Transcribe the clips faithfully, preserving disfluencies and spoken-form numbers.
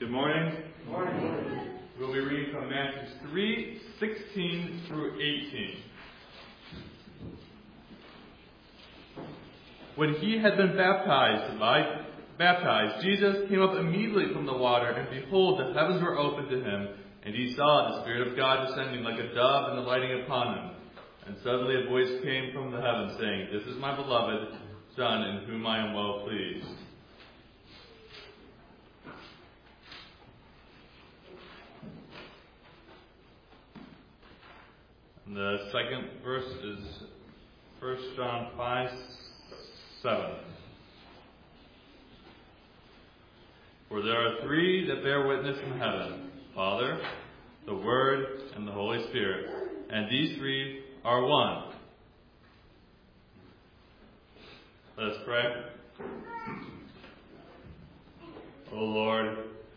Good morning. Good morning. We'll be reading from Matthew three, sixteen through eighteen. When he had been baptized by baptized, Jesus came up immediately from the water, and behold, the heavens were opened to him, and he saw the Spirit of God descending like a dove and alighting upon him. And suddenly a voice came from the heavens, saying, "This is my beloved Son, in whom I am well pleased." And the second verse is First John five, seven. For there are three that bear witness in heaven, Father, the Word, and the Holy Spirit, and these three are one. Let us pray. O Lord,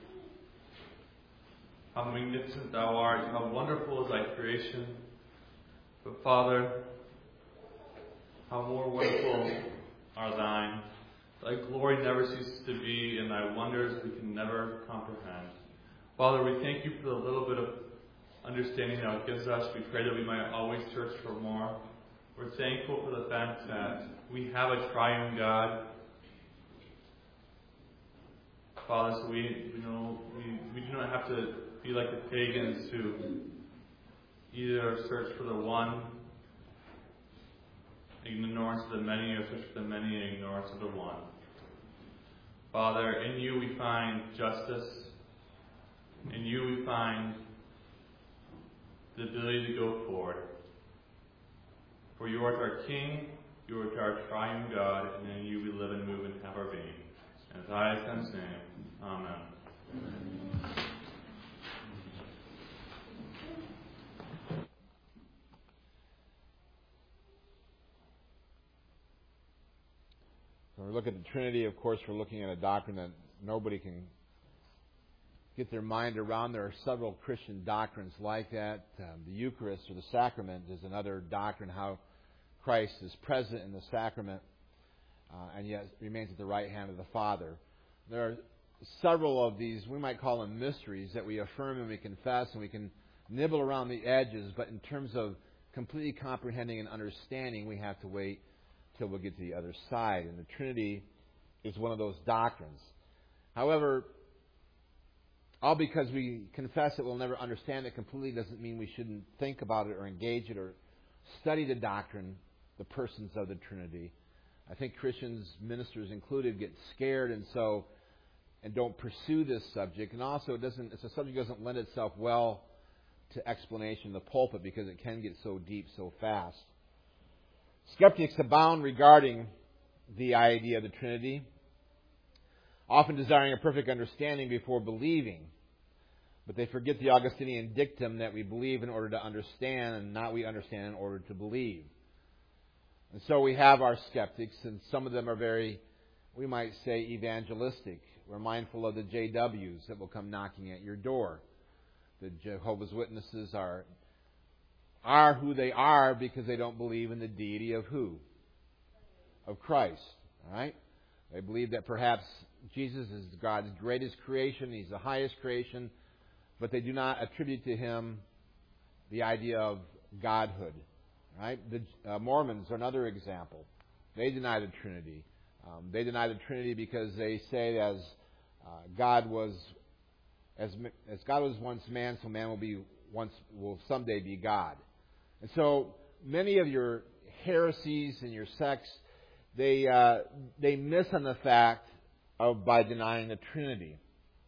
how magnificent thou art, how wonderful is thy creation. But Father, how more wonderful are thine. Thy glory never ceases to be, and thy wonders we can never comprehend. Father, we thank you for the little bit of understanding that it gives us. We pray that we might always search for more. We're thankful for the fact that we have a triune God. Father, so we, you know, we, we do not have to be like the pagans who either search for the one, ignorance of the many, or search for the many, and ignorance of the one. Father, in you we find justice. In you we find the ability to go forward. For you are our King, you are our triune God, and in you we live and move and have our being. And as I am saying, Amen. When we look at the Trinity, of course, we're looking at a doctrine that nobody can get their mind around. There are several Christian doctrines like that. Um, the Eucharist, or the sacrament, is another doctrine, how Christ is present in the sacrament uh, and yet remains at the right hand of the Father. There are several of these, we might call them mysteries, that we affirm and we confess, and we can nibble around the edges, but in terms of completely comprehending and understanding, we have to wait till we get to the other side. And the Trinity is one of those doctrines. However, all because we confess that we'll never understand it completely doesn't mean we shouldn't think about it or engage it or study the doctrine, the persons of the Trinity. I think Christians, ministers included, get scared and so and don't pursue this subject. And also, it doesn't. It's a subject that doesn't lend itself well to explanation in the pulpit because it can get so deep so fast. Skeptics abound regarding the idea of the Trinity, often desiring a perfect understanding before believing. But they forget the Augustinian dictum that we believe in order to understand, and not we understand in order to believe. And so we have our skeptics, and some of them are very, we might say, evangelistic. We're mindful of the J Ws that will come knocking at your door. The Jehovah's Witnesses are are who they are because they don't believe in the deity of who? Of Christ. All right? They believe that perhaps Jesus is God's greatest creation, He's the highest creation, but they do not attribute to Him the idea of Godhood. Right? The uh, Mormons are another example. They deny the Trinity. Um, they deny the Trinity because they say as uh, God was as as God was once man, so man will be once will someday be God. And so many of your heresies and your sects, they uh, they miss on the fact of by denying the Trinity.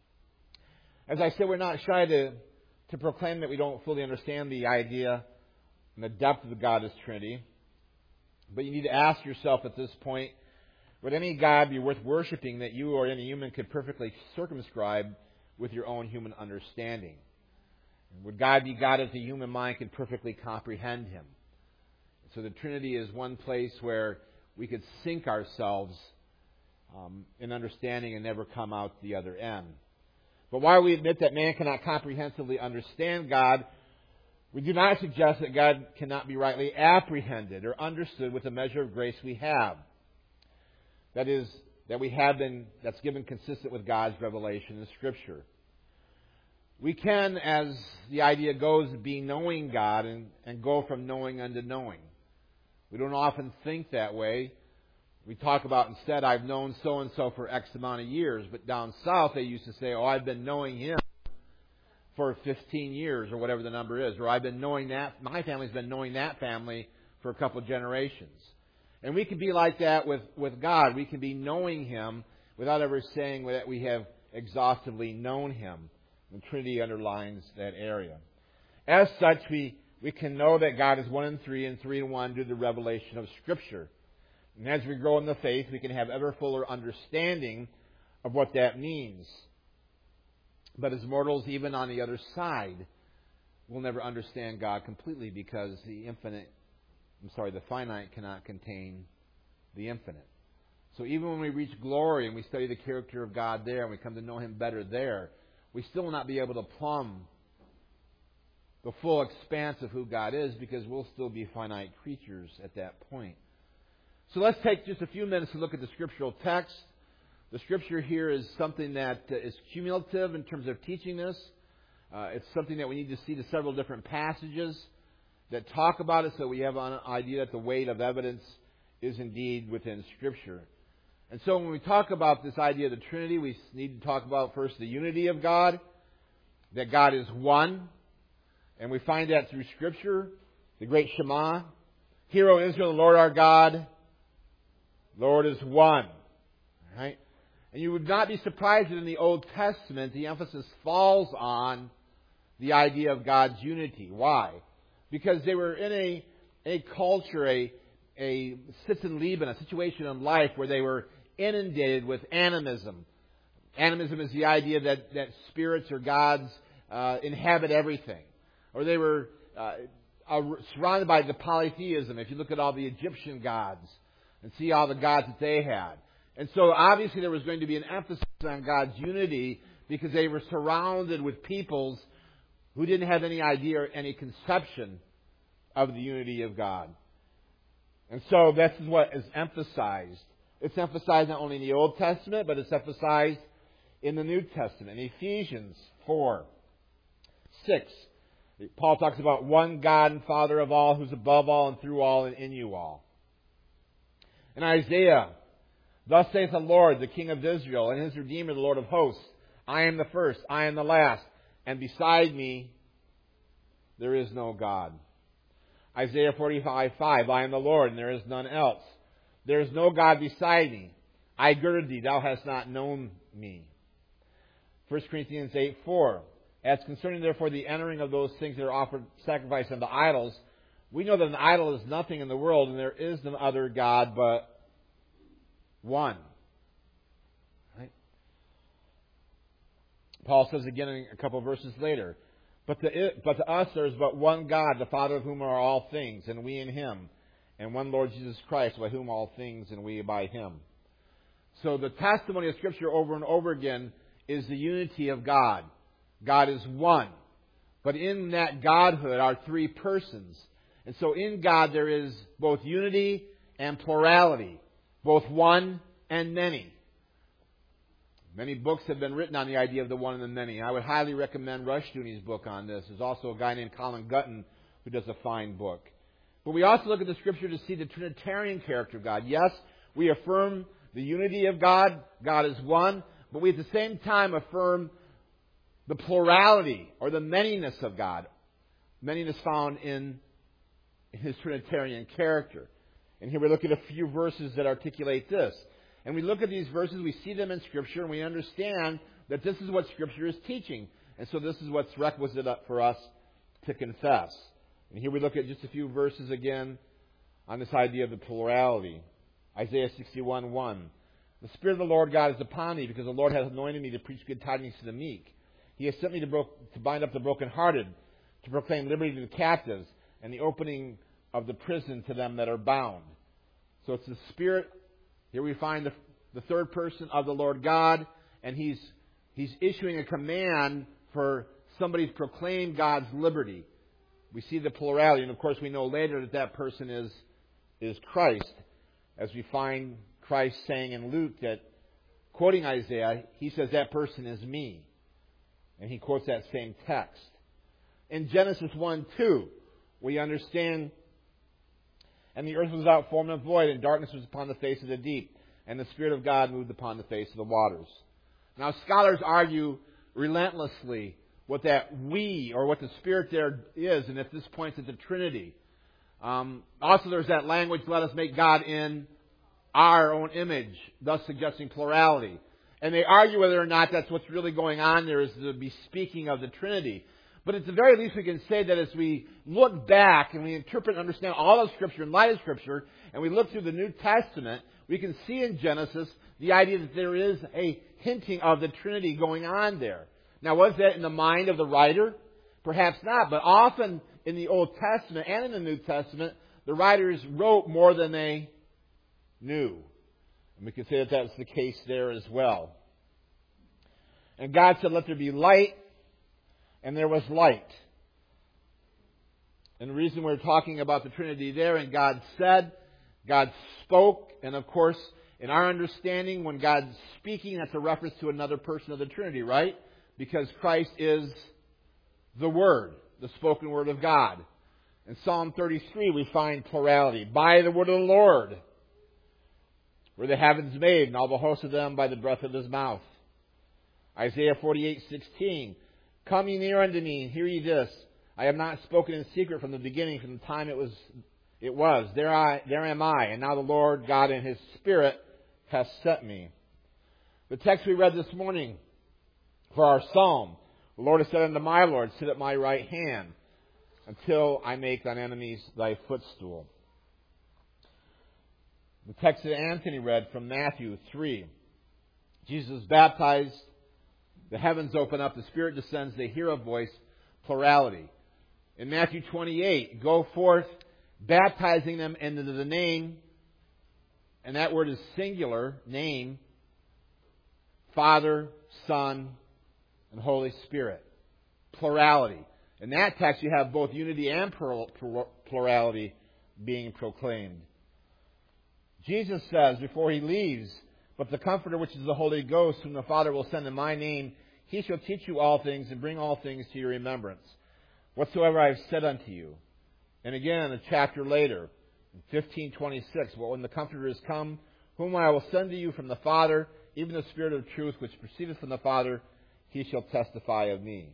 As I said, we're not shy to to proclaim that we don't fully understand the idea and the depth of the God's Trinity. But you need to ask yourself at this point, would any God be worth worshiping that you or any human could perfectly circumscribe with your own human understanding? Would God be God if the human mind could perfectly comprehend Him? So the Trinity is one place where we could sink ourselves um, in understanding and never come out the other end. But while we admit that man cannot comprehensively understand God, we do not suggest that God cannot be rightly apprehended or understood with the measure of grace we have. That is, that we have been, that's given consistent with God's revelation in Scripture. We can, as the idea goes, be knowing God and, and go from knowing unto knowing. We don't often think that way. We talk about instead, I've known so-and-so for X amount of years. But down south, they used to say, oh, I've been knowing him for fifteen years, or whatever the number is. Or I've been knowing that, my family's been knowing that family for a couple of generations. And we can be like that with, with God. We can be knowing Him without ever saying that we have exhaustively known Him. The Trinity underlines that area. As such, we, we can know that God is one in three and three in one due to the revelation of Scripture. And as we grow in the faith, we can have ever fuller understanding of what that means. But as mortals, even on the other side, we'll never understand God completely because the infinite, I'm sorry, the finite cannot contain the infinite. So even when we reach glory and we study the character of God there and we come to know Him better there, we still will not be able to plumb the full expanse of who God is because we'll still be finite creatures at that point. So let's take just a few minutes to look at the scriptural text. The scripture here is something that is cumulative in terms of teaching this. Uh, it's something that we need to see to several different passages that talk about it so we have an idea that the weight of evidence is indeed within Scripture. And so when we talk about this idea of the Trinity, we need to talk about first the unity of God, that God is one, and we find that through Scripture, the great Shema. Hear, O Israel, the Lord our God, Lord is one. Right? And you would not be surprised that in the Old Testament, the emphasis falls on the idea of God's unity. Why? Because they were in a, a culture, a, a Sitzenleben, a situation in life where they were inundated with animism. Animism is the idea that, that spirits or gods uh, inhabit everything. Or they were uh, uh, surrounded by the polytheism. If you look at all the Egyptian gods and see all the gods that they had. And so obviously there was going to be an emphasis on God's unity because they were surrounded with peoples who didn't have any idea or any conception of the unity of God. And so this is what is emphasized. It's emphasized not only in the Old Testament, but it's emphasized in the New Testament. In Ephesians four, six, Paul talks about one God and Father of all, who's above all and through all and in you all. In Isaiah, thus saith the Lord, the King of Israel, and His Redeemer, the Lord of hosts, I am the first, I am the last, and beside me there is no God. Isaiah forty-five, five, I am the Lord, and there is none else. There is no God beside me. I girded thee, thou hast not known me. First Corinthians eight, four, as concerning therefore the entering of those things that are offered sacrifice unto idols, we know that an idol is nothing in the world, and there is no other God but one. Right? Paul says again in a couple of verses later, But to, but to us there is but one God, the Father of whom are all things, and we in Him, and one Lord Jesus Christ, by whom all things, and we by Him. So the testimony of Scripture over and over again is the unity of God. God is one. But in that Godhood are three persons. And so in God there is both unity and plurality. Both one and many. Many books have been written on the idea of the one and the many. I would highly recommend Rushdoony's book on this. There's also a guy named Colin Gutton who does a fine book. But we also look at the Scripture to see the Trinitarian character of God. Yes, we affirm the unity of God. God is one. But we at the same time affirm the plurality or the manyness of God. Manyness found in His Trinitarian character. And here we look at a few verses that articulate this. And we look at these verses, we see them in Scripture, and we understand that this is what Scripture is teaching. And so this is what's requisite for us to confess. And here we look at just a few verses again on this idea of the plurality. Isaiah sixty-one, one. The Spirit of the Lord God is upon me, because the Lord has anointed me to preach good tidings to the meek. He has sent me to, bro- to bind up the brokenhearted, to proclaim liberty to the captives, and the opening of the prison to them that are bound. So it's the Spirit. Here we find the, the third person of the Lord God, and He's He's issuing a command for somebody to proclaim God's liberty. We see the plurality, and of course we know later that that person is is Christ, as we find Christ saying in Luke that, quoting Isaiah, He says that person is me. And he quotes that same text. In Genesis one two, we understand, and the earth was without form and void, and darkness was upon the face of the deep, and the Spirit of God moved upon the face of the waters. Now, scholars argue relentlessly what that we, or what the Spirit there is, and if this points at the Trinity. Um, also, there's that language, let us make God in our own image, thus suggesting plurality. And they argue whether or not that's what's really going on there, is to be speaking of the Trinity. But at the very least we can say that as we look back and we interpret and understand all of Scripture in light of Scripture, and we look through the New Testament, we can see in Genesis the idea that there is a hinting of the Trinity going on there. Now, was that in the mind of the writer? Perhaps not, but often in the Old Testament and in the New Testament, the writers wrote more than they knew. And we can say that that's the case there as well. And God said, let there be light, and there was light. And the reason we're talking about the Trinity there, and God said, God spoke, and of course, in our understanding, when God's speaking, that's a reference to another person of the Trinity, right? Because Christ is the Word, the spoken Word of God. In Psalm thirty-three, we find plurality. By the word of the Lord were the heavens made, and all the hosts of them by the breath of His mouth. Isaiah forty-eight sixteen. Come ye near unto me, and hear ye this. I have not spoken in secret from the beginning, from the time it was. It was. There I, there am I, and now the Lord God in His Spirit hath sent me. The text we read this morning for our psalm, the Lord has said unto my Lord, sit at my right hand, until I make thine enemies thy footstool. The text that Anthony read from Matthew three. Jesus is baptized, the heavens open up, the Spirit descends, they hear a voice, plurality. In Matthew twenty-eight, go forth, baptizing them into the name, and that word is singular, name, Father, Son, and Holy Spirit. Plurality. In that text, you have both unity and plurality being proclaimed. Jesus says before He leaves, but the Comforter, which is the Holy Ghost, whom the Father will send in my name, He shall teach you all things and bring all things to your remembrance, whatsoever I have said unto you. And again, a chapter later, in fifteen twenty-six, but when the Comforter is come, whom I will send to you from the Father, even the Spirit of truth, which proceedeth from the Father, He shall testify of me.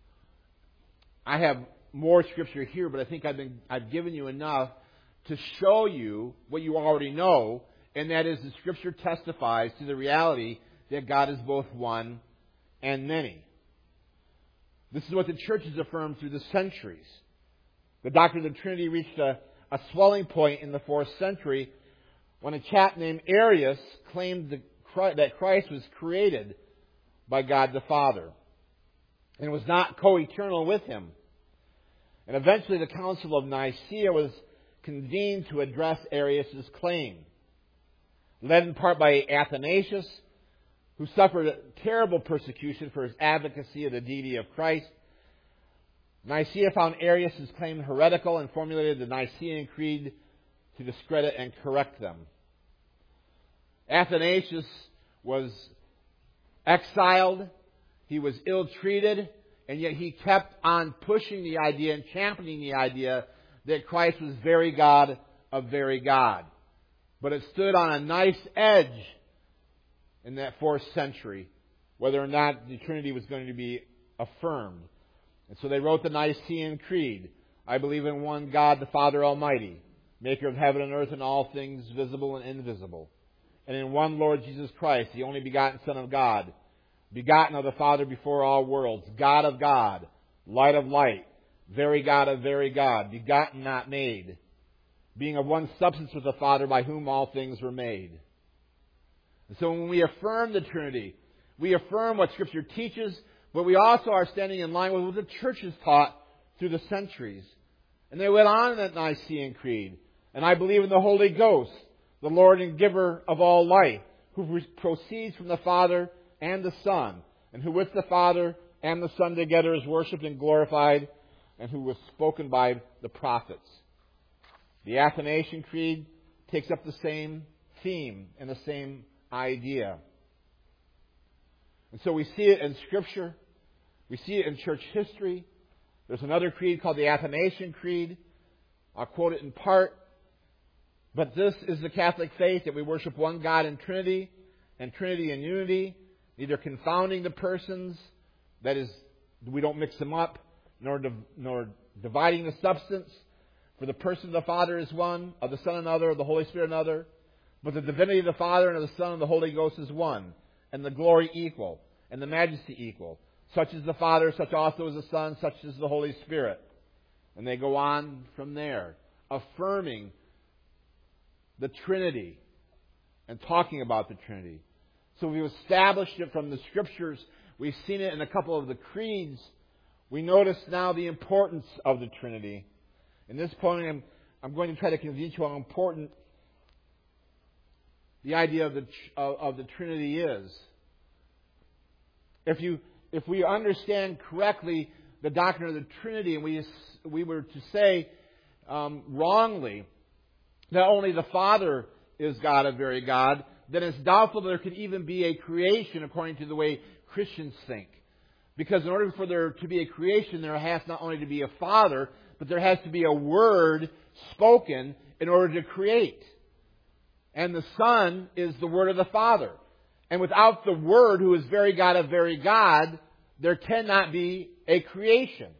I have more scripture here, but I think I've been I've given you enough to show you what you already know, and that is the Scripture testifies to the reality that God is both one and many. This is what the church has affirmed through the centuries. The doctrine of the Trinity reached a, a swelling point in the fourth century when a chap named Arius claimed the, that Christ was created by God the Father and was not co-eternal with Him. And eventually the Council of Nicaea was convened to address Arius' claim, led in part by Athanasius, who suffered terrible persecution for his advocacy of the deity of Christ. Nicaea found Arius' claim heretical and formulated the Nicene Creed to discredit and correct them. Athanasius was exiled, he was ill-treated, and yet he kept on pushing the idea and championing the idea that Christ was very God of very God. But it stood on a nice edge in that fourth century, whether or not the Trinity was going to be affirmed. And so they wrote the Nicene Creed. I believe in one God, the Father Almighty, maker of heaven and earth and all things visible and invisible. And in one Lord Jesus Christ, the only begotten Son of God, begotten of the Father before all worlds, God of God, light of light, very God of very God, begotten not made, being of one substance with the Father, by whom all things were made. And so when we affirm the Trinity, we affirm what Scripture teaches, but we also are standing in line with what the Church has taught through the centuries. And they went on in that Nicene Creed. And I believe in the Holy Ghost, the Lord and giver of all life, who proceeds from the Father and the Son, and who with the Father and the Son together is worshipped and glorified, and who was spoken by the prophets. The Athanasian Creed takes up the same theme and the same idea. And so we see it in Scripture. We see it in church history. There's another creed called the Athanasian Creed. I'll quote it in part. But this is the Catholic faith, that we worship one God in Trinity, and Trinity in unity, neither confounding the persons, that is, we don't mix them up, nor, div- nor dividing the substance. For the person of the Father is one, of the Son another, of the Holy Spirit another. But the divinity of the Father and of the Son and the Holy Ghost is one, and the glory equal, and the majesty equal. Such is the Father, such also is the Son, such is the Holy Spirit. And they go on from there, affirming the Trinity and talking about the Trinity. So we've established it from the Scriptures. We've seen it in a couple of the creeds. We notice now the importance of the Trinity. In this point, I'm, I'm going to try to convince you how important the idea of the of, of the Trinity is. If you if we understand correctly the doctrine of the Trinity, and we we were to say um, wrongly that only the Father is God, a very God, then it's doubtful that there could even be a creation according to the way Christians think. Because in order for there to be a creation, there has not only to be a Father, but there has to be a Word spoken in order to create. And the Son is the Word of the Father. And without the Word, who is very God of very God, there cannot be a creation.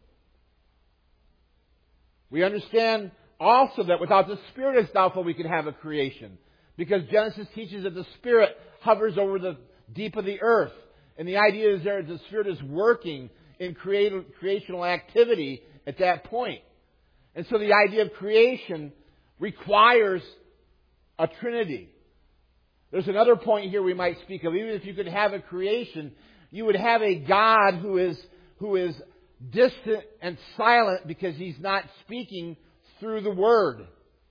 We understand also that without the Spirit, it's doubtful we could have a creation. Because Genesis teaches that the Spirit hovers over the deep of the earth. And the idea is there the Spirit is working in creative, creational activity at that point. And so the idea of creation requires a Trinity. There's another point here we might speak of. Even if you could have a creation, you would have a God who is who is distant and silent because He's not speaking through the Word.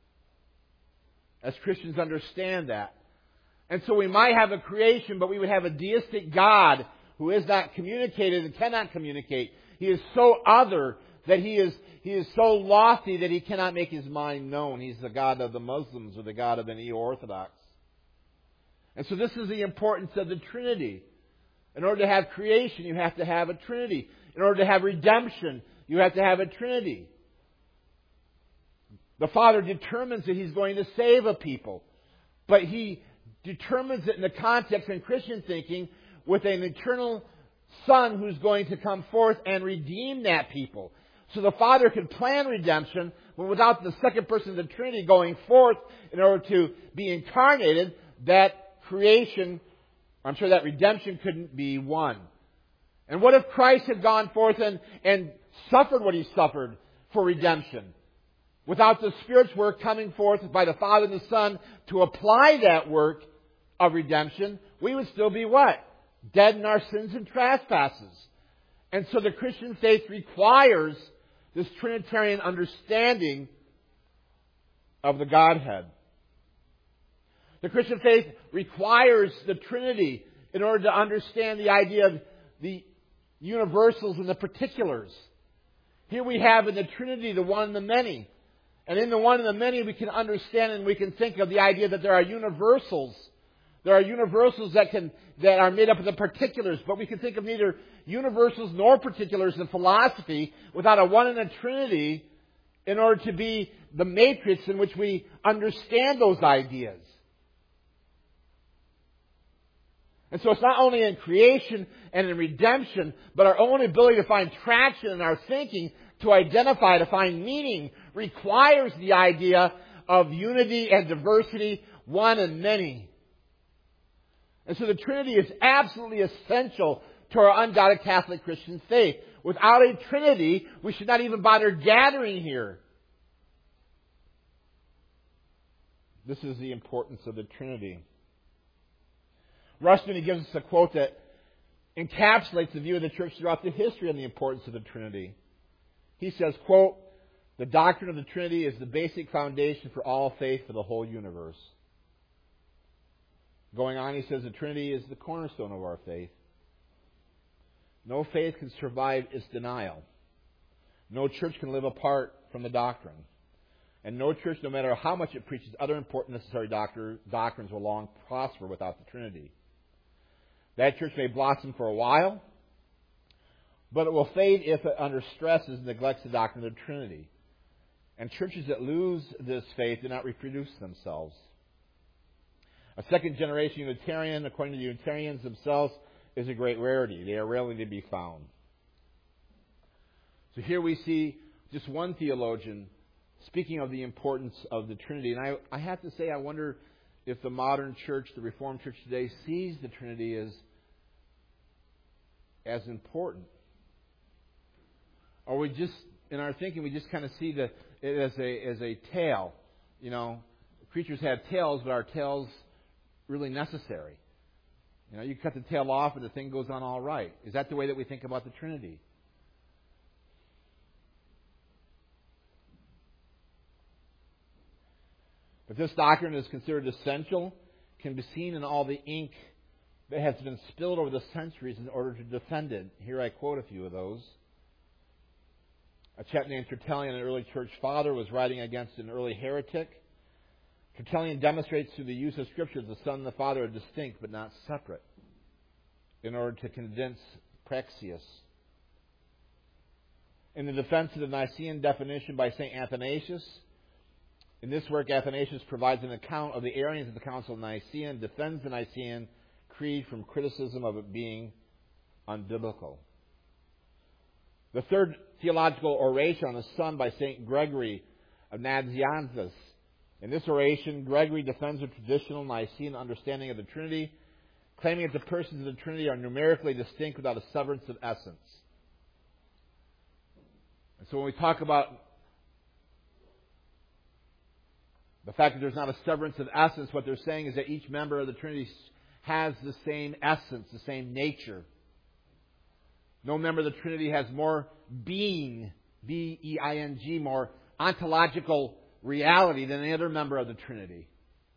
As Christians understand that. And so we might have a creation, but we would have a deistic God who is not communicated and cannot communicate. He is so other that he is he is so lofty that He cannot make His mind known. He's the God of the Muslims or the God of the Neo-Orthodox. And so this is the importance of the Trinity. In order to have creation, you have to have a Trinity. In order to have redemption, you have to have a Trinity. The Father determines that He's going to save a people. But He determines it in the context in Christian thinking with an eternal Son who's going to come forth and redeem that people. So the Father can plan redemption, but without the second person of the Trinity going forth in order to be incarnated, that creation, I'm sure that redemption couldn't be won. And what if Christ had gone forth and, and suffered what He suffered for redemption? Without the Spirit's work coming forth by the Father and the Son to apply that work of redemption, we would still be what? Dead in our sins and trespasses. And so the Christian faith requires this Trinitarian understanding of the Godhead. The Christian faith requires the Trinity in order to understand the idea of the universals and the particulars. Here we have in the Trinity the one and the many. And in the one and the many we can understand and we can think of the idea that there are universals. There are universals that can that are made up of the particulars, but we can think of neither universals nor particulars in philosophy without a one and a Trinity in order to be the matrix in which we understand those ideas. And so it's not only in creation and in redemption, but our own ability to find traction in our thinking, to identify, to find meaning, requires the idea of unity and diversity, one and many. And so the Trinity is absolutely essential to our undoubted Catholic Christian faith. Without a Trinity, we should not even bother gathering here. This is the importance of the Trinity. Rushton gives us a quote that encapsulates the view of the church throughout the history on the importance of the Trinity. He says, quote, "The doctrine of the Trinity is the basic foundation for all faith for the whole universe." Going on, he says, "The Trinity is the cornerstone of our faith. No faith can survive its denial. No church can live apart from the doctrine. And no church, no matter how much it preaches other important necessary doctor, doctrines, will long prosper without the Trinity. That church may blossom for a while, but it will fade if it, under stresses, neglects the doctrine of the Trinity. And churches that lose this faith do not reproduce themselves. A second generation Unitarian, according to the Unitarians themselves, is a great rarity. They are rarely to be found. So here we see just one theologian speaking of the importance of the Trinity. And I, I have to say, I wonder if the modern church, the Reformed church today, sees the Trinity as, as important. Or we just, in our thinking, we just kind of see the, it as a, as a tail. You know, creatures have tails, but are tails really necessary? You know, you cut the tail off and the thing goes on all right. Is that the way that we think about the Trinity? But this doctrine is considered essential, can be seen in all the ink that has been spilled over the centuries in order to defend it. Here I quote a few of those. A chap named Tertullian, an early church father, was writing against an early heretic. Tertullian demonstrates through the use of Scripture that the Son and the Father are distinct but not separate in order to convince Praxeas. In the defense of the Nicene definition by Saint Athanasius, in this work, Athanasius provides an account of the Arians at the Council of Nicaea and defends the Nicene Creed from criticism of it being unbiblical. The third theological oration on the Son by Saint Gregory of Nazianzus. In this oration, Gregory defends the traditional Nicene understanding of the Trinity, claiming that the persons of the Trinity are numerically distinct without a severance of essence. And so when we talk about the fact that there's not a severance of essence, what they're saying is that each member of the Trinity has the same essence, the same nature. No member of the Trinity has more being, B E I N G, more ontological reality than any other member of the Trinity.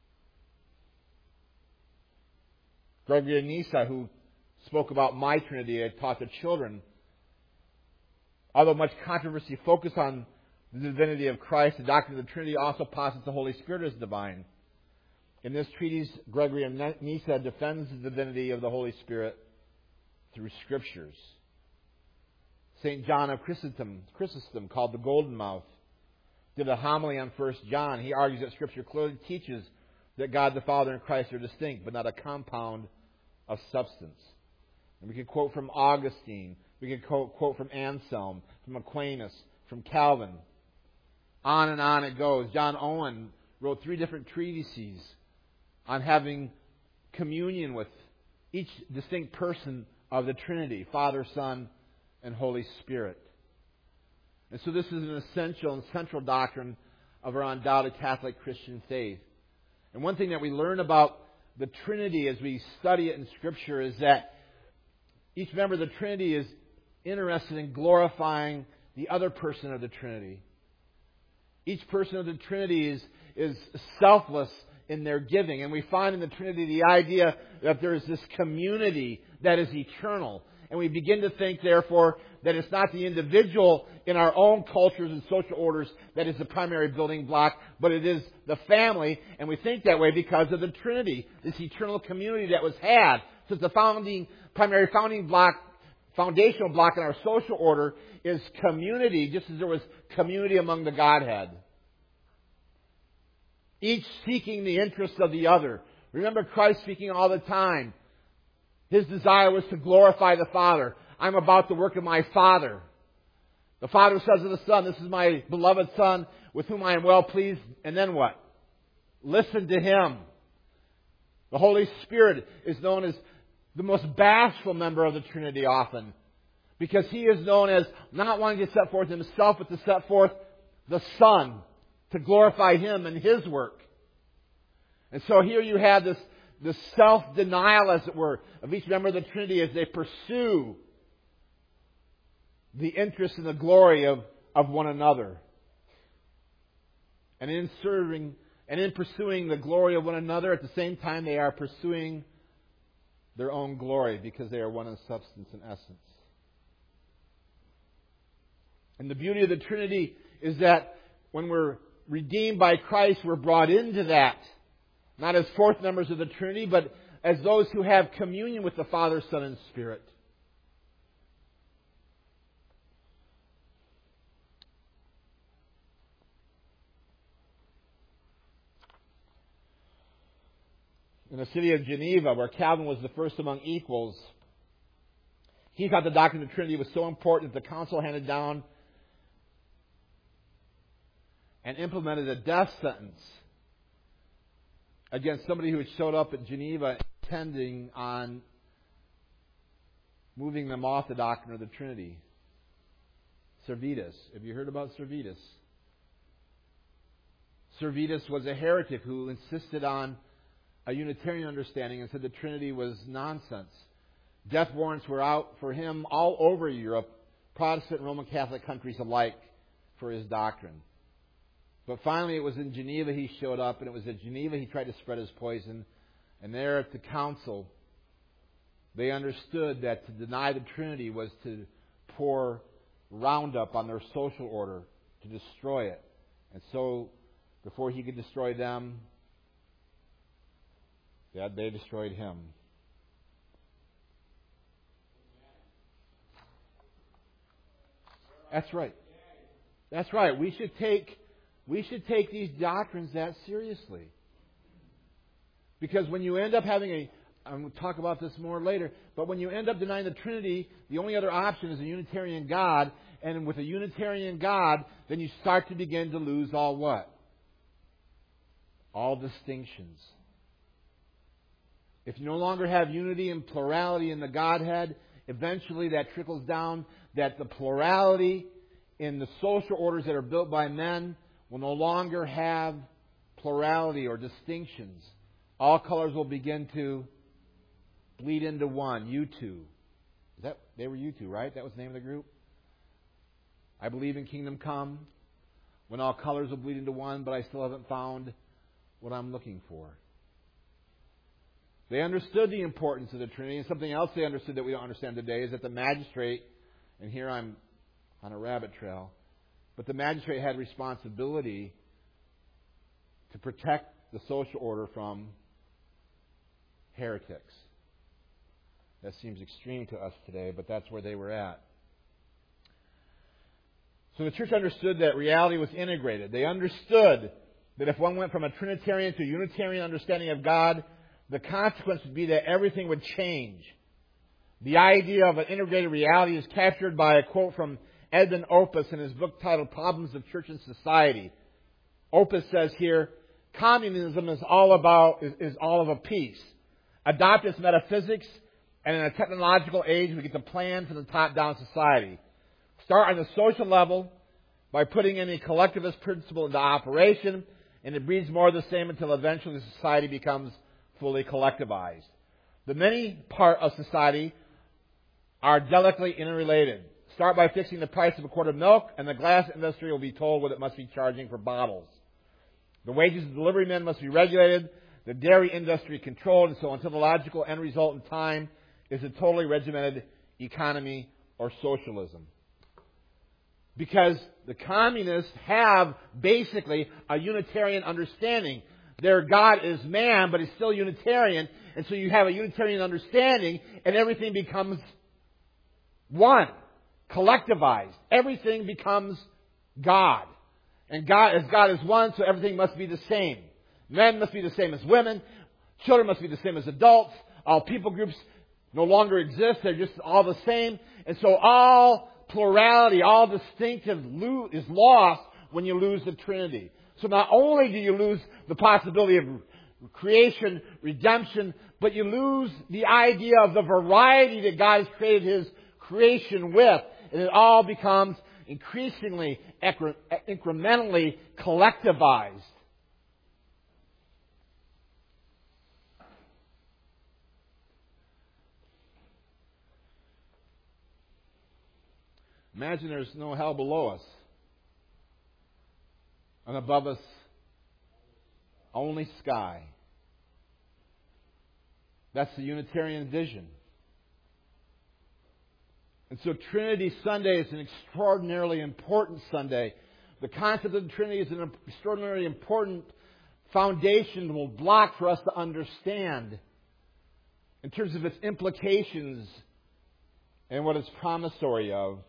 Gregory of Nyssa, who spoke about my Trinity, had taught the children, although much controversy focused on the divinity of Christ, the doctrine of the Trinity also posits the Holy Spirit as divine. In this treatise, Gregory of Nyssa defends the divinity of the Holy Spirit through Scriptures. Saint John of Chrysostom, Chrysostom, called the Golden Mouth, did a homily on First John. He argues that Scripture clearly teaches that God the Father and Christ are distinct, but not a compound of substance. And we can quote from Augustine. We can quote, quote from Anselm, from Aquinas, from Calvin. On and on it goes. John Owen wrote three different treatises on having communion with each distinct person of the Trinity, Father, Son, and Holy Spirit. And so this is an essential and central doctrine of our undoubted Catholic Christian faith. And one thing that we learn about the Trinity as we study it in Scripture is that each member of the Trinity is interested in glorifying the other person of the Trinity. Each person of the Trinity is, is selfless in their giving. And we find in the Trinity the idea that there is this community that is eternal. And we begin to think, therefore, that it's not the individual in our own cultures and social orders that is the primary building block, but it is the family. And we think that way because of the Trinity, this eternal community that was had. So the founding, primary founding block, foundational block in our social order is community, just as there was community among the Godhead. Each seeking the interests of the other. Remember Christ speaking all the time. His desire was to glorify the Father. I'm about the work of my Father. The Father says of the Son, this is my beloved Son with whom I am well pleased. And then what? Listen to Him. The Holy Spirit is known as the most bashful member of the Trinity often, because He is known as not wanting to set forth Himself, but to set forth the Son, to glorify Him and His work. And so here you have this, this self-denial, as it were, of each member of the Trinity as they pursue the interest and the glory of, of one another. And in serving and in pursuing the glory of one another, at the same time they are pursuing their own glory, because they are one in substance and essence. And the beauty of the Trinity is that when we're redeemed by Christ, we're brought into that. Not as fourth members of the Trinity, but as those who have communion with the Father, Son, and Spirit. in the city of Geneva, where Calvin was the first among equals, he thought the doctrine of the Trinity was so important that the council handed down and implemented a death sentence against somebody who had showed up at Geneva intending on moving them off the doctrine of the Trinity. Servetus. Have you heard about Servetus? Servetus was a heretic who insisted on a Unitarian understanding and said the Trinity was nonsense. Death warrants were out for him all over Europe, Protestant and Roman Catholic countries alike, for his doctrine. But finally it was in Geneva he showed up, and it was at Geneva he tried to spread his poison. And there at the council, they understood that to deny the Trinity was to pour Roundup on their social order, to destroy it. And so, before he could destroy them, they destroyed him. That's right. That's right. We should take we should take these doctrines that seriously. Because when you end up having a I'm going to talk about this more later, but when you end up denying the Trinity, the only other option is a Unitarian God, and with a Unitarian God, then you start to begin to lose all what? All distinctions. If you no longer have unity and plurality in the Godhead, eventually that trickles down that the plurality in the social orders that are built by men will no longer have plurality or distinctions. All colors will begin to bleed into one. U two. Is that they were U two, right? That was the name of the group. I believe in kingdom come, when all colors will bleed into one, but I still haven't found what I'm looking for. They understood the importance of the Trinity, and something else they understood that we don't understand today is that the magistrate, and here I'm on a rabbit trail, but the magistrate had responsibility to protect the social order from heretics. That seems extreme to us today, but that's where they were at. So the church understood that reality was integrated. They understood that if one went from a Trinitarian to a Unitarian understanding of God, the consequence would be that everything would change. The idea of an integrated reality is captured by a quote from Edmund Opus in his book titled Problems of Church and Society. Opus says here, communism is all about is, is all of a piece. Adopt its metaphysics, and in a technological age, we get to plan for the top-down society. Start on the social level by putting any collectivist principle into operation, and it breeds more of the same until eventually the society becomes fully collectivized. The many parts of society are delicately interrelated. Start by fixing the price of a quart of milk, and the glass industry will be told what it must be charging for bottles. The wages of delivery men must be regulated, the dairy industry controlled, and so until the logical end result in time is a totally regimented economy or socialism. Because the communists have basically a Unitarian understanding. Their God is man, but he's still Unitarian, and so you have a Unitarian understanding, and everything becomes one, collectivized. Everything becomes God. And God, as God is one, so everything must be the same. Men must be the same as women. Children must be the same as adults. All people groups no longer exist. They're just all the same. And so all plurality, all distinctive is lost when you lose the Trinity. So not only do you lose the possibility of creation, redemption, but you lose the idea of the variety that God has created His creation with. And it all becomes increasingly, incrementally collectivized. Imagine there's no hell below us. And above us, only sky. That's the Unitarian vision. And so Trinity Sunday is an extraordinarily important Sunday. The concept of the Trinity is an extraordinarily important foundational block for us to understand in terms of its implications and what it's promissory of.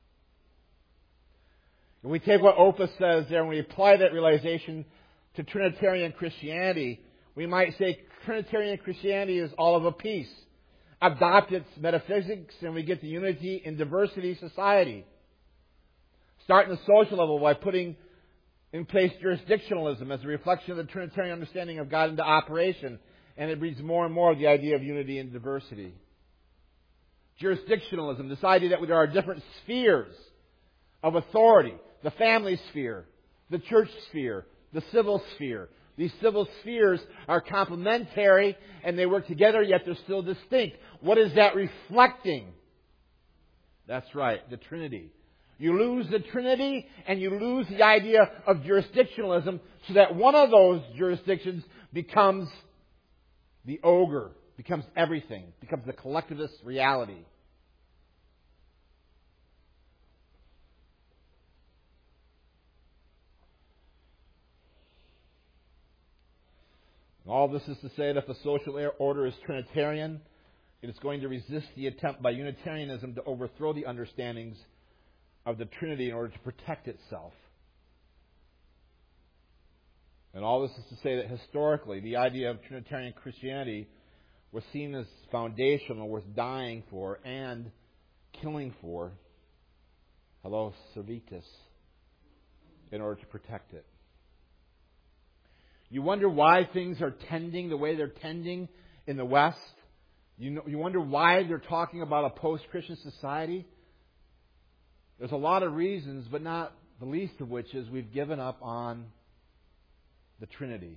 And we take what Opus says there and we apply that realization to Trinitarian Christianity. We might say Trinitarian Christianity is all of a piece. Adopt its metaphysics and we get the unity in diversity society. Start in the social level by putting in place jurisdictionalism as a reflection of the Trinitarian understanding of God into operation. And it breeds more and more of the idea of unity and diversity. Jurisdictionalism, this idea that there are different spheres of authority. The family sphere, the church sphere, the civil sphere. These civil spheres are complementary and they work together, yet they're still distinct. What is that reflecting? That's right, the Trinity. You lose the Trinity and you lose the idea of jurisdictionalism so that one of those jurisdictions becomes the ogre, becomes everything, becomes the collectivist reality. All this is to say that if the social order is Trinitarian, it is going to resist the attempt by Unitarianism to overthrow the understandings of the Trinity in order to protect itself. And all this is to say that historically, the idea of Trinitarian Christianity was seen as foundational, worth dying for, and killing for, hello, servetus, in order to protect it. You wonder why things are tending the way they're tending in the West? You know, you wonder why they're talking about a post-Christian society? There's a lot of reasons, but not the least of which is we've given up on the Trinity.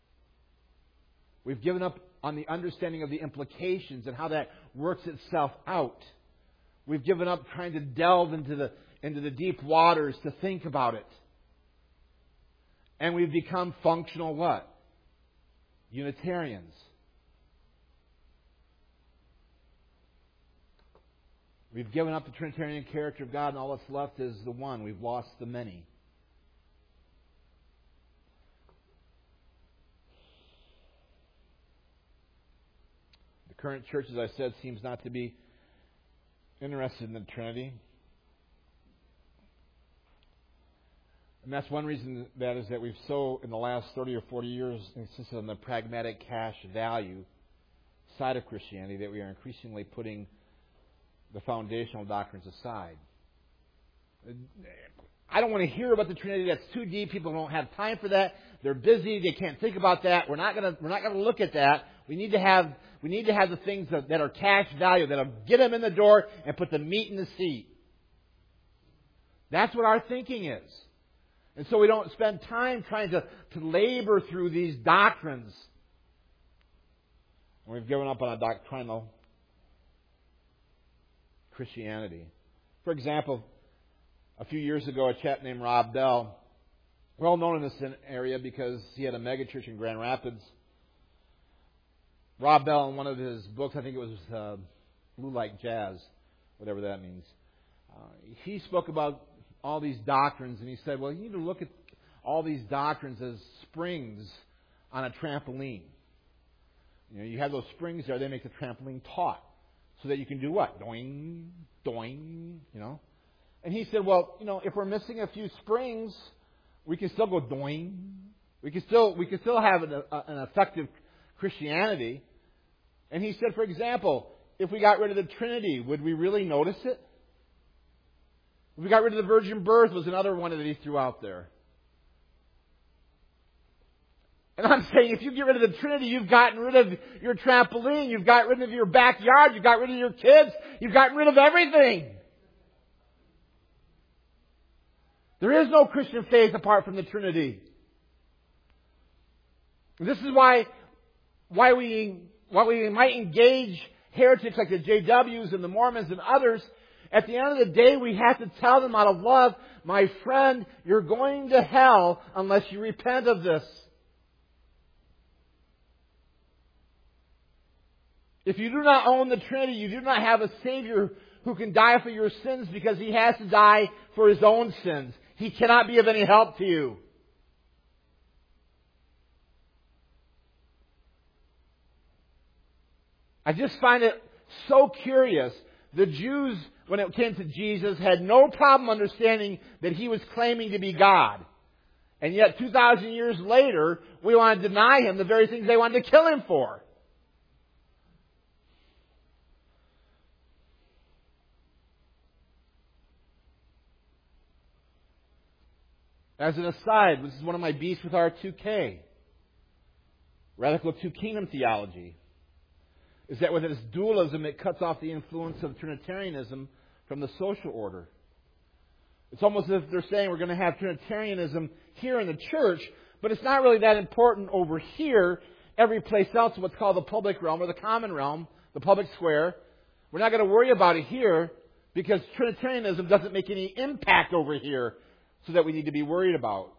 We've given up on the understanding of the implications and how that works itself out. We've given up trying to delve into the into the deep waters to think about it. And we've become functional what? Unitarians. We've given up the Trinitarian character of God, and all that's left is the one. We've lost the many. The current church, as I said, seems not to be interested in the Trinity. And that's one reason that is that we've so, in the last thirty or forty years, insisted on the pragmatic cash value side of Christianity that we are increasingly putting the foundational doctrines aside. I don't want to hear about the Trinity. That's too deep. People don't have time for that. They're busy. They can't think about that. We're not going to. We're not going to look at that. We need to have. We need to have the things that, that are cash value that'll get them in the door and put the meat in the seat. That's what our thinking is. And so we don't spend time trying to, to labor through these doctrines. And we've given up on a doctrinal Christianity. For example, a few years ago, a chap named Rob Bell, well known in this area because he had a megachurch in Grand Rapids. Rob Bell, in one of his books, I think it was uh, Blue Like Jazz, whatever that means, uh, he spoke about all these doctrines, and he said, well, you need to look at all these doctrines as springs on a trampoline. You know, you have those springs there, they make the trampoline taut, so that you can do what? Doing, doing, you know. And he said, well, you know, if we're missing a few springs, we can still go doing. We can still, we can still have an, a, an effective Christianity. And he said, for example, if we got rid of the Trinity, would we really notice it? If we got rid of the virgin birth was another one that he threw out there. And I'm saying, if you get rid of the Trinity, you've gotten rid of your trampoline, you've got rid of your backyard, you've got rid of your kids, you've gotten rid of everything. There is no Christian faith apart from the Trinity. This is why, why we, why we might engage heretics like the J Ws and the Mormons and others. At the end of the day, we have to tell them out of love, my friend, you're going to hell unless you repent of this. If you do not own the Trinity, you do not have a Savior who can die for your sins because He has to die for His own sins. He cannot be of any help to you. I just find it so curious. The Jews, when it came to Jesus, had no problem understanding that He was claiming to be God. And yet, two thousand years later, we want to deny Him the very things they wanted to kill Him for. As an aside, this is one of my beefs with R two K. Radical two-kingdom theology. Is that with its dualism, it cuts off the influence of Trinitarianism from the social order. It's almost as if they're saying we're going to have Trinitarianism here in the church, but it's not really that important over here. Every place else, what's called the public realm or the common realm, the public square, we're not going to worry about it here because Trinitarianism doesn't make any impact over here, so that we need to be worried about.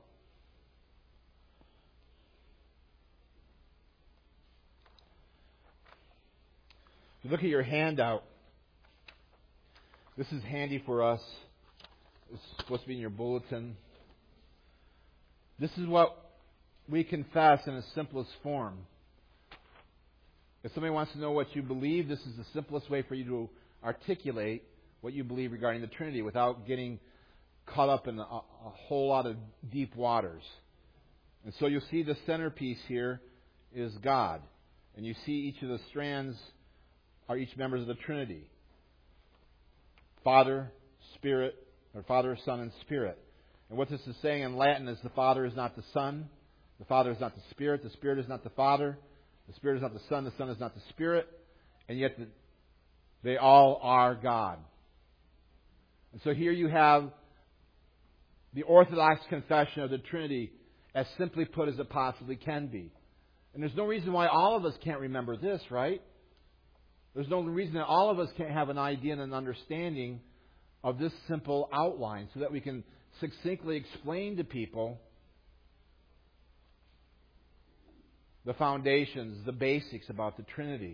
If you look at your handout, this is handy for us. It's supposed to be in your bulletin. This is what we confess in its simplest form. If somebody wants to know what you believe, this is the simplest way for you to articulate what you believe regarding the Trinity without getting caught up in a, a whole lot of deep waters. And so you'll see the centerpiece here is God. And you see each of the strands are each members of the Trinity. Father, Spirit, or Father, Son, and Spirit. And what this is saying in Latin is the Father is not the Son, the Father is not the Spirit, the Spirit is not the Father, the Spirit is not the Son, the Son is not the Spirit, and yet the, they all are God. And so here you have the Orthodox confession of the Trinity, as simply put as it possibly can be. And there's no reason why all of us can't remember this, right? There's no reason that all of us can't have an idea and an understanding of this simple outline so that we can succinctly explain to people the foundations, the basics about the Trinity.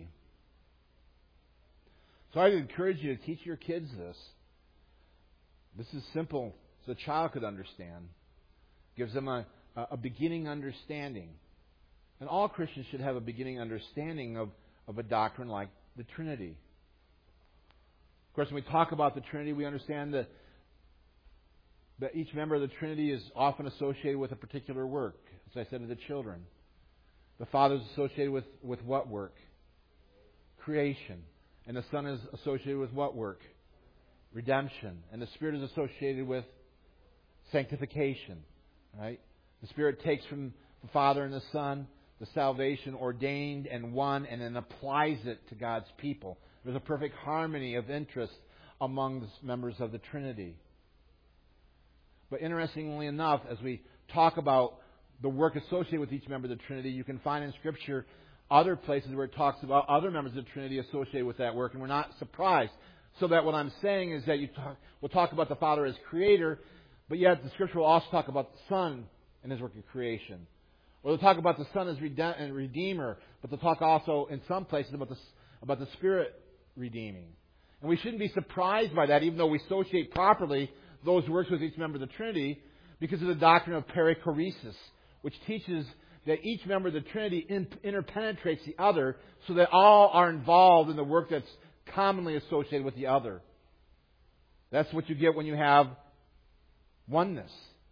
So I'd encourage you to teach your kids this. This is simple. So a child could understand. Gives them a, a beginning understanding. And all Christians should have a beginning understanding of, of a doctrine like the Trinity. Of course, when we talk about the Trinity, we understand that, that each member of the Trinity is often associated with a particular work, as I said to the children. The Father is associated with, with what work? Creation. And the Son is associated with what work? Redemption. And the Spirit is associated with sanctification, right? The Spirit takes from the Father and the Son the salvation ordained and won and then applies it to God's people. There's a perfect harmony of interest among the members of the Trinity. But interestingly enough, as we talk about the work associated with each member of the Trinity, you can find in Scripture other places where it talks about other members of the Trinity associated with that work, and we're not surprised. So that what I'm saying is that you talk, we'll talk about the Father as Creator, but yet the Scripture will also talk about the Son and His work of creation. Or they'll talk about the Son as Redeemer, but they'll talk also in some places about the, about the Spirit redeeming. And we shouldn't be surprised by that, even though we associate properly those works with each member of the Trinity, because of the doctrine of perichoresis, which teaches that each member of the Trinity interpenetrates the other, so that all are involved in the work that's commonly associated with the other. That's what you get when you have oneness.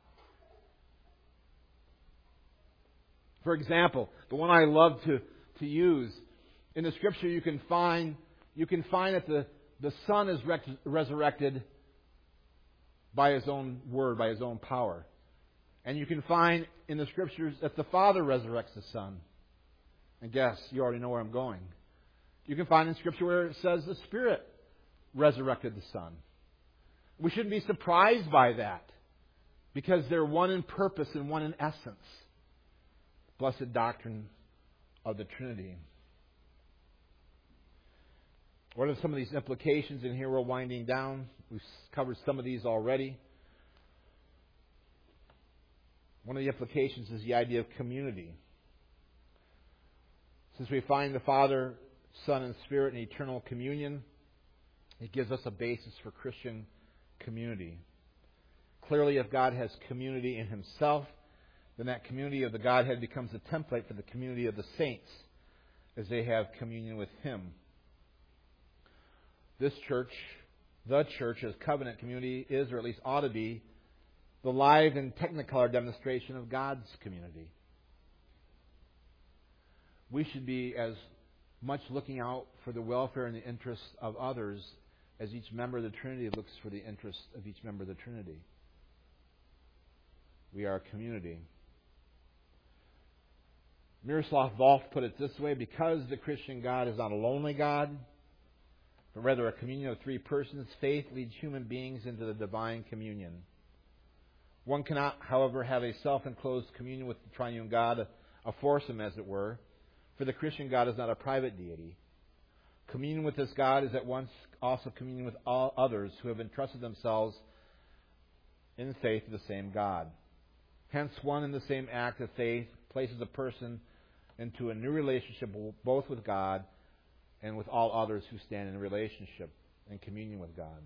For example, the one I love to, to use, in the Scripture you can find you can find that the, the Son is rec- resurrected by His own word, by His own power. And you can find in the Scriptures that the Father resurrects the Son. And guess, you already know where I'm going. You can find in Scripture where it says the Spirit resurrected the Son. We shouldn't be surprised by that, because they're one in purpose and one in essence. Blessed doctrine of the Trinity. What are some of these implications? And here we're winding down. We've covered some of these already. One of the implications is the idea of community. Since we find the Father, Son, and Spirit in eternal communion, it gives us a basis for Christian community. Clearly, if God has community in Himself, then that community of the Godhead becomes a template for the community of the saints as they have communion with Him. This church, the church as covenant community, is, or at least ought to be, the live and technicolor demonstration of God's community. We should be as much looking out for the welfare and the interests of others as each member of the Trinity looks for the interests of each member of the Trinity. We are a community. Miroslav Volf put it this way: because the Christian God is not a lonely God, but rather a communion of three persons, faith leads human beings into the divine communion. One cannot, however, have a self-enclosed communion with the triune God, a foursome, as it were, for the Christian God is not a private deity. Communion with this God is at once also communion with all others who have entrusted themselves in faith to the same God. Hence, one and the same act of faith places a person into a new relationship both with God and with all others who stand in relationship and communion with God.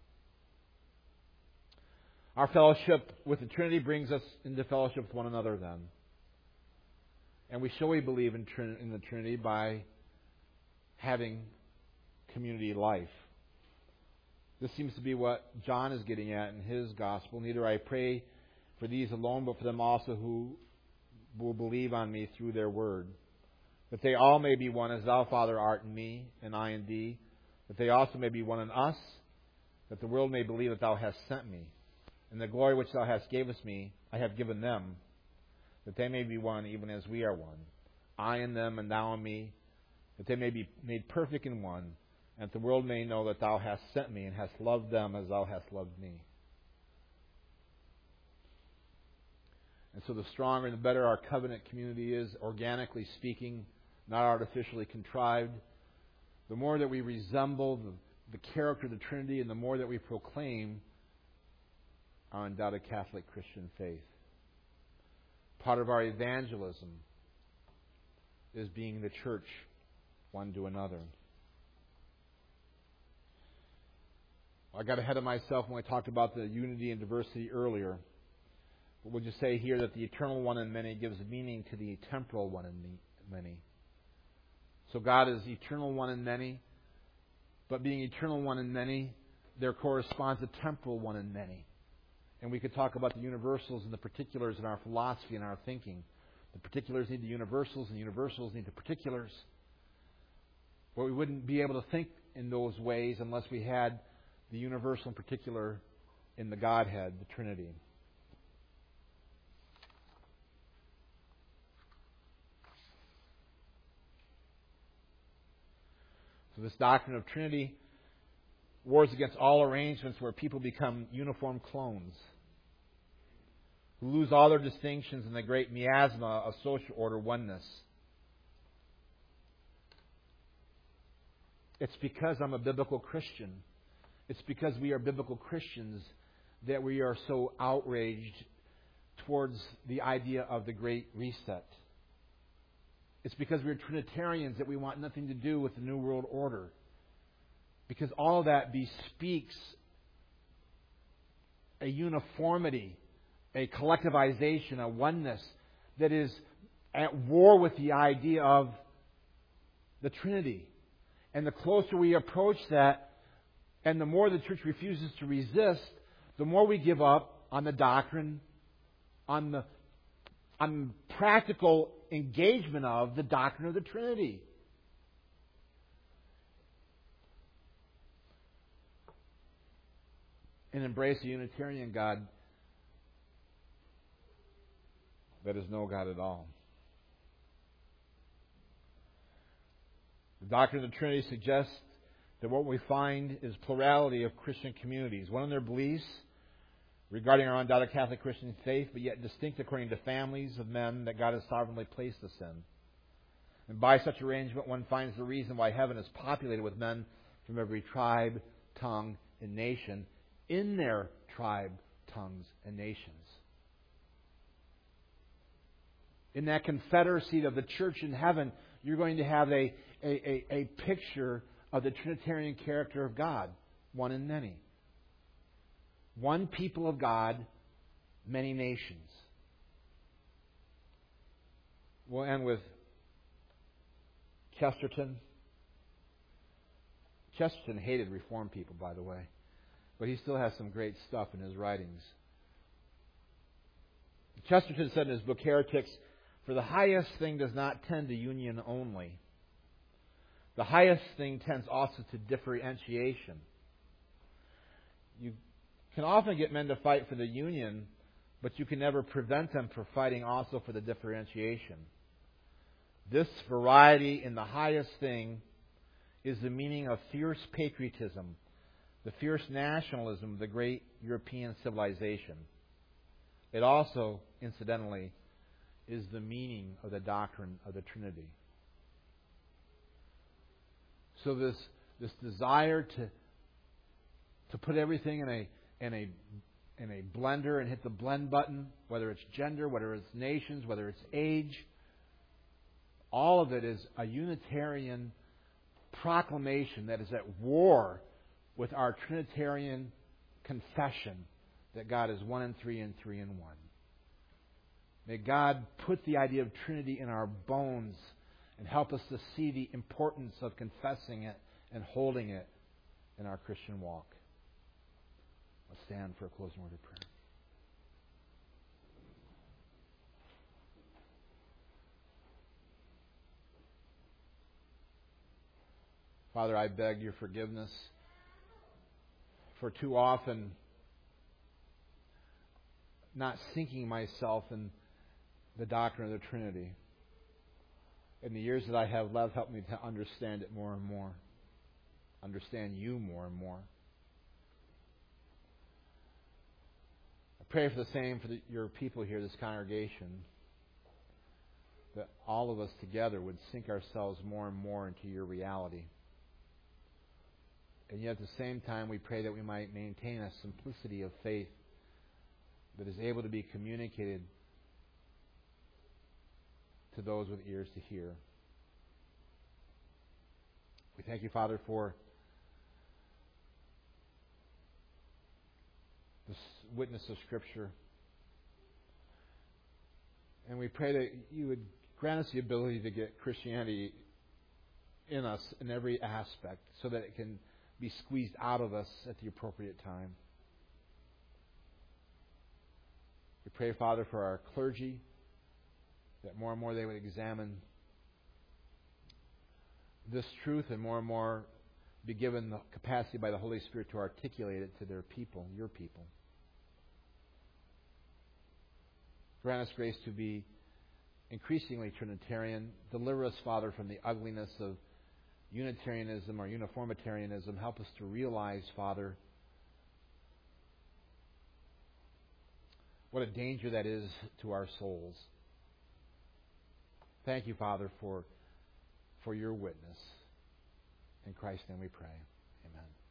Our fellowship with the Trinity brings us into fellowship with one another then. And we show we believe in, Trin- in the Trinity by having community life. This seems to be what John is getting at in his gospel. Neither I pray for these alone, but for them also who will believe on me through their word, that they all may be one, as thou, Father, art in me, and I in thee, that they also may be one in us, that the world may believe that thou hast sent me. And the glory which thou hast gavest me, I have given them, that they may be one even as we are one. I in them, and thou in me, that they may be made perfect in one, and that the world may know that thou hast sent me, and hast loved them as thou hast loved me. And so the stronger and the better our covenant community is, organically speaking, not artificially contrived, the more that we resemble the, the character of the Trinity, and the more that we proclaim our undoubted Catholic Christian faith. Part of our evangelism is being the church one to another. I got ahead of myself when I talked about the unity and diversity earlier. But we'll just say here that the eternal one in many gives meaning to the temporal one in many. So God is eternal one in many, but being eternal one in many, there corresponds a temporal one in many. And we could talk about the universals and the particulars in our philosophy and our thinking. The particulars need the universals, and the universals need the particulars. But we wouldn't be able to think in those ways unless we had the universal and particular in the Godhead, the Trinity. So this doctrine of Trinity wars against all arrangements where people become uniform clones, who lose all their distinctions in the great miasma of social order oneness. It's because I'm a biblical Christian. It's because we are biblical Christians that we are so outraged towards the idea of the Great Reset. It's because we're Trinitarians that we want nothing to do with the New World Order. Because all that bespeaks a uniformity, a collectivization, a oneness that is at war with the idea of the Trinity. And the closer we approach that, and the more the church refuses to resist, the more we give up on the doctrine, on the on practical engagement of the doctrine of the Trinity. And embrace a Unitarian God that is no God at all. The doctrine of the Trinity suggests that what we find is plurality of Christian communities, one in their beliefs regarding our undoubted Catholic Christian faith, but yet distinct according to families of men that God has sovereignly placed us in. And by such arrangement, one finds the reason why heaven is populated with men from every tribe, tongue, and nation in their tribe, tongues, and nations. In that confederacy of the church in heaven, you're going to have a, a, a, a picture of the Trinitarian character of God, one in many. One people of God, many nations. We'll end with Chesterton. Chesterton hated Reformed people, by the way. But he still has some great stuff in his writings. Chesterton said in his book, Heretics, "For the highest thing does not tend to union only. The highest thing tends also to differentiation." You can often get men to fight for the union, but you can never prevent them from fighting also for the differentiation. This variety in the highest thing is the meaning of fierce patriotism, the fierce nationalism of the great European civilization. It also, incidentally, is the meaning of the doctrine of the Trinity. So this this desire to to put everything in a in a in a blender and hit the blend button, whether it's gender, whether it's nations, whether it's age, all of it is a Unitarian proclamation that is at war with our Trinitarian confession that God is one and three and three and one. May God put the idea of Trinity in our bones and help us to see the importance of confessing it and holding it in our Christian walk. Let's stand for a closing word of prayer. Father, I beg your forgiveness for too often not sinking myself in the doctrine of the Trinity. In the years that I have left, help me to understand it more and more. Understand you more and more. I pray for the same for the, your people here, this congregation, that all of us together would sink ourselves more and more into your reality. And yet at the same time, we pray that we might maintain a simplicity of faith that is able to be communicated to those with ears to hear. We thank you, Father, for this witness of Scripture. And we pray that you would grant us the ability to get Christianity in us in every aspect so that it can be squeezed out of us at the appropriate time. We pray, Father, for our clergy, that more and more they would examine this truth and more and more be given the capacity by the Holy Spirit to articulate it to their people, your people. Grant us grace to be increasingly Trinitarian. Deliver us, Father, from the ugliness of Unitarianism or uniformitarianism. Help us to realize, Father, what a danger that is to our souls. Thank you, Father, for, for your witness. In Christ's name we pray. Amen.